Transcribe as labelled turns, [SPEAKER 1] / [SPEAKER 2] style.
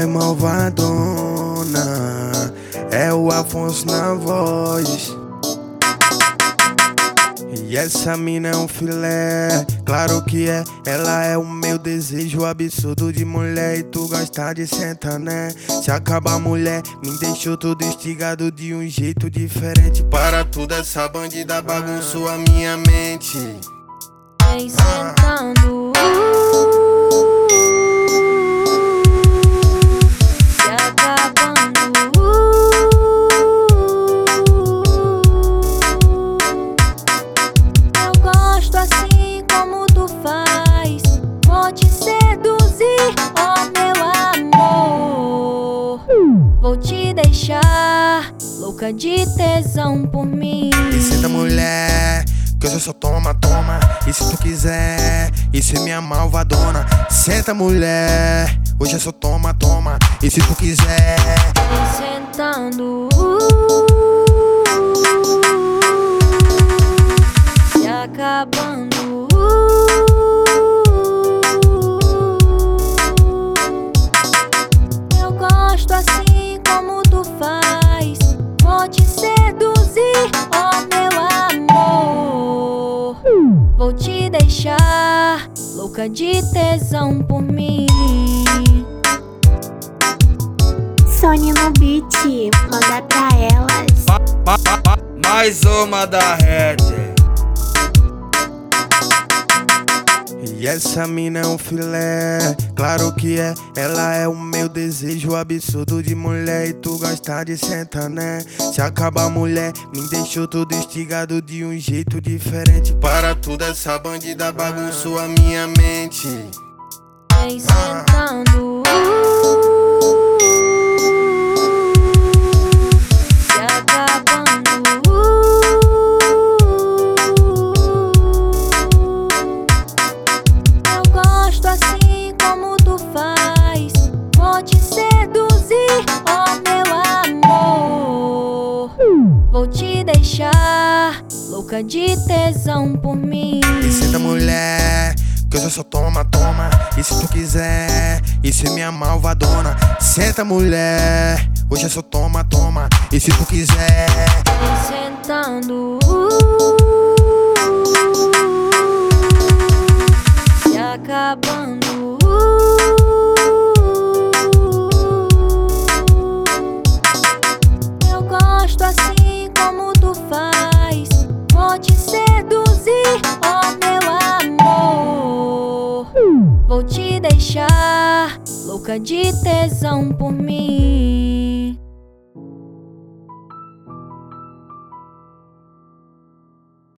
[SPEAKER 1] mais malvadona, é o Afonso na voz. E essa mina é um filé, claro que é. Ela é o meu desejo absurdo de mulher. E tu gosta de sentar, né? Se acaba a mulher, me deixou todo instigado de um jeito diferente. Para tudo, essa bandida bagunçou a minha mente.
[SPEAKER 2] Vem sentando, se acabando. Eu gosto assim como tu faz. Vou te seduzir, oh meu amor. Vou te deixar louca de tesão por mim.
[SPEAKER 1] E senta, mulher, que hoje eu só toma, toma. E se tu quiser, isso é minha malvadona. Senta, mulher, hoje eu só toma, toma. E se tu quiser,
[SPEAKER 2] Vem sentando, se acabando. Eu gosto assim como tu faz. Vou te seduzir, oh meu amor. Vou te deixar louca de tesão por mim.
[SPEAKER 3] Sony no beat, manda pra elas.
[SPEAKER 4] Mais uma da Red.
[SPEAKER 1] e essa mina é um filé, claro que é. Ela é o meu desejo absurdo de mulher. E tu gosta de sentar, né? Se acaba a mulher, me deixou todo instigado de um jeito diferente. Para tudo, essa bandida bagunçou a minha mente.
[SPEAKER 2] Vem sentando, se acabando. Eu gosto assim como tu faz. Vou te seduzir, oh meu amor. Vou te deixar louca de tesão por mim.
[SPEAKER 1] E senta, mulher, que hoje eu só toma, toma. E se tu quiser, isso é minha malvadona. Senta, mulher, hoje eu só toma, toma. E se tu quiser,
[SPEAKER 2] Vem sentando, se acabando. Eu gosto assim como tu faz. Vou te seduzir, oh meu amor. Vou te deixar louca de tesão por mim.